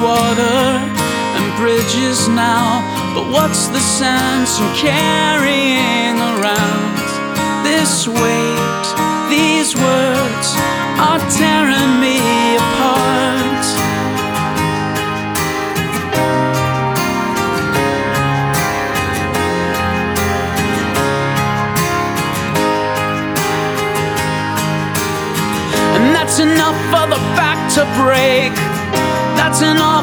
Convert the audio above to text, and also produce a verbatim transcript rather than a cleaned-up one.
water and bridges now, but what's the sense in carrying around this weight? These words are tearing me apart. And that's enough for the back to break. That's enough